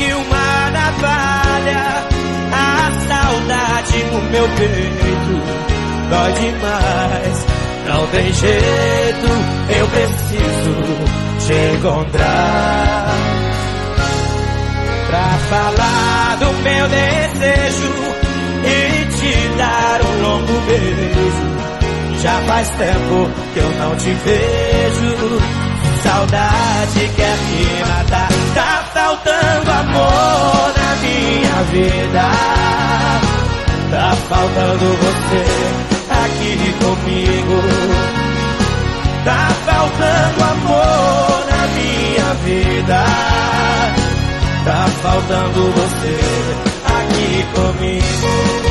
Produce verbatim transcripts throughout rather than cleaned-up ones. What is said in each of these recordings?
que uma navalha. A saudade no meu peito dói demais. Não tem jeito, eu preciso te encontrar pra falar do meu desejo e te dar um longo beijo. Já faz tempo que eu não te vejo. Saudade quer me matar. Tá faltando amor na minha vida. Tá faltando você aqui comigo. Tá faltando amor na minha vida. Tá faltando você aqui comigo.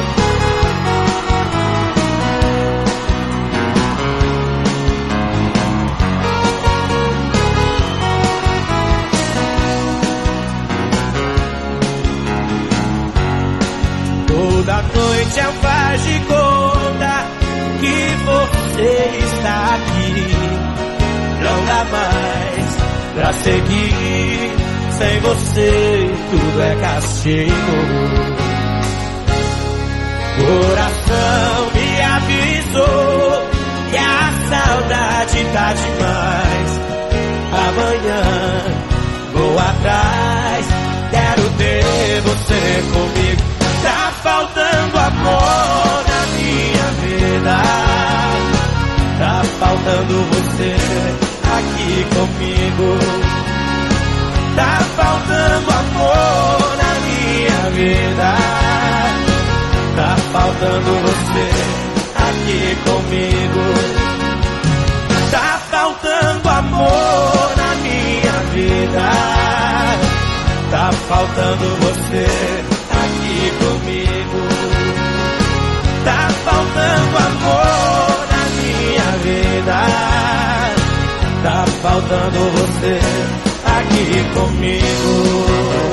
Toda noite ela faz de conta que você está aqui. Não dá mais pra seguir. Sem você tudo é castigo. Coração me avisou que a saudade tá demais. Amanhã vou atrás, quero ter você comigo. Tá faltando amor na minha vida. Tá faltando você aqui comigo. Tá faltando amor na minha vida. Tá faltando você aqui comigo. Tá faltando amor na minha vida. Tá faltando você aqui comigo. Tá faltando amor na minha vida. Tá faltando você aqui comigo.